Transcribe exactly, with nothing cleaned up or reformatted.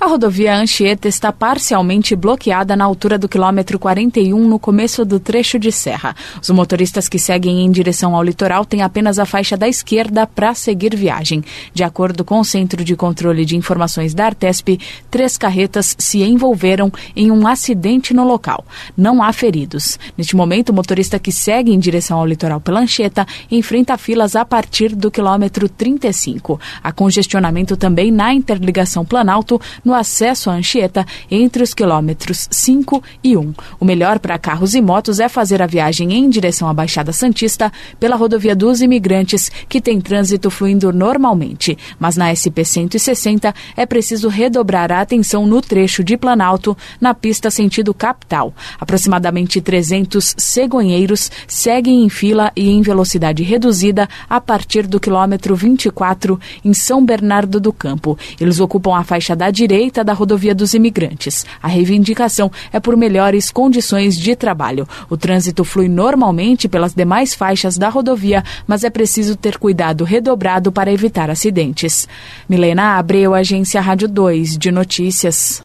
A rodovia Anchieta está parcialmente bloqueada na altura do quilômetro quarenta e um, no começo do trecho de serra. Os motoristas que seguem em direção ao litoral têm apenas a faixa da esquerda para seguir viagem. De acordo com o Centro de Controle de Informações da Artesp, três carretas se envolveram em um acidente no local. Não há feridos. Neste momento, o motorista que segue em direção ao litoral pela Anchieta enfrenta filas a partir do quilômetro trinta e cinco. Há congestionamento também na interligação Planalto, no acesso à Anchieta, entre os quilômetros cinco e um. O melhor para carros e motos é fazer a viagem em direção à Baixada Santista pela rodovia dos Imigrantes, que tem trânsito fluindo normalmente. Mas na S P cento e sessenta é preciso redobrar a atenção no trecho de Planalto, na pista sentido capital. Aproximadamente trezentos cegonheiros seguem em fila e em velocidade reduzida a partir do quilômetro vinte e quatro, em São Bernardo do Campo. Eles ocupam a faixa da direita da rodovia dos Imigrantes. A reivindicação é por melhores condições de trabalho. O trânsito flui normalmente pelas demais faixas da rodovia, mas é preciso ter cuidado redobrado para evitar acidentes. Milena Abreu, Agência Rádio dois de Notícias.